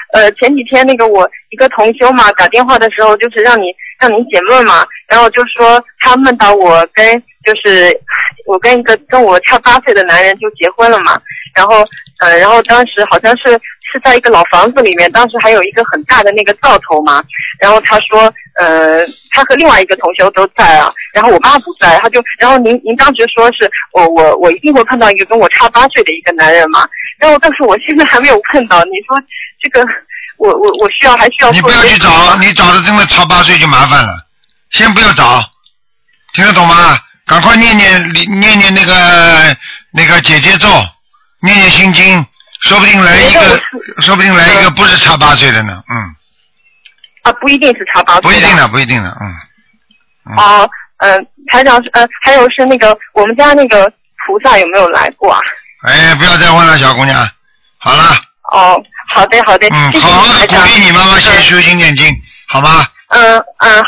前几天那个我一个同修嘛打电话的时候，就是让你解梦嘛，然后就说他梦到我跟一个跟我差8岁的男人就结婚了嘛，然后当时好像是在一个老房子里面，当时还有一个很大的那个灶头嘛，然后他说他和另外一个同修都在啊，然后我妈不在，然后您当时说是我一定会碰到一个跟我差8岁的一个男人嘛，然后但是我现在还没有碰到，你说这个我还需要你不要去找，你找的真的差8岁就麻烦了，先不要找，听得懂吗？赶快念那个姐姐咒，念心经，说不定来一个不是差8岁的呢， 不一定是差8岁， 不一定的， 台长还有是那个我们家那个菩萨有没有来过啊？ 哎，不要再问了，小姑娘，好了。 好的， 好好鼓励你妈妈先修心念经，好吗？